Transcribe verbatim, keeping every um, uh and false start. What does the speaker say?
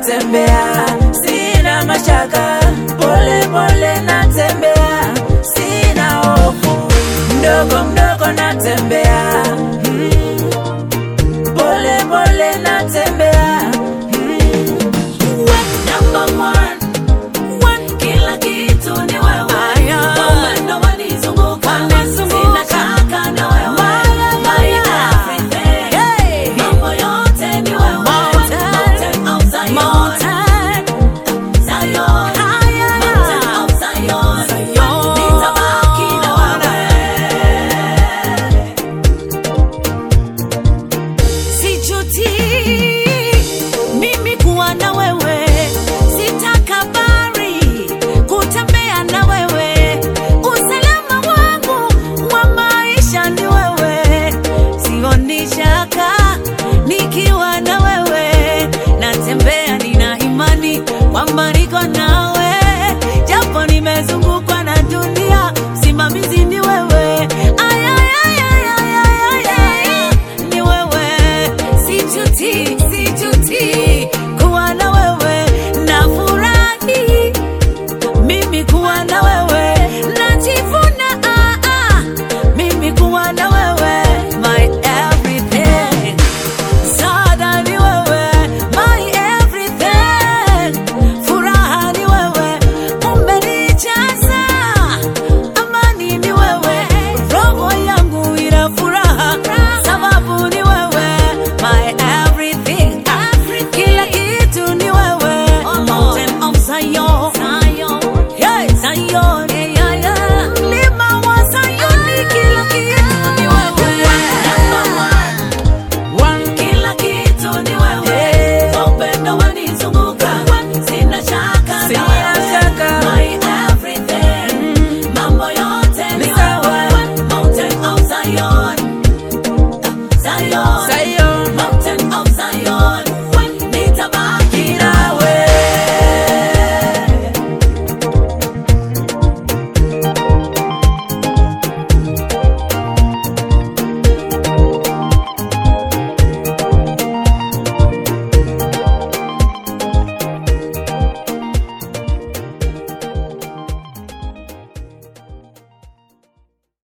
natembea, sina mashaka. Pole pole natembea, sina hofu. Mdogo mdogo natembea, mm. Pole pole natembea, mm. Number one, one, kila kitu ni wewe. Wapendo wanizunguka, sina shaka na wewe. My everything, mambo yote ni wewe. Mountain of Zion, Zion, Mountain of Zion, nitabaki na wewe. Sijuti mimi kuwa na wewe, sitakabari kutembea na wewe. Usalama wangu wa maisha ni wewe, sioni shaka nikiwa na wewe. Natembea nina imani kwamba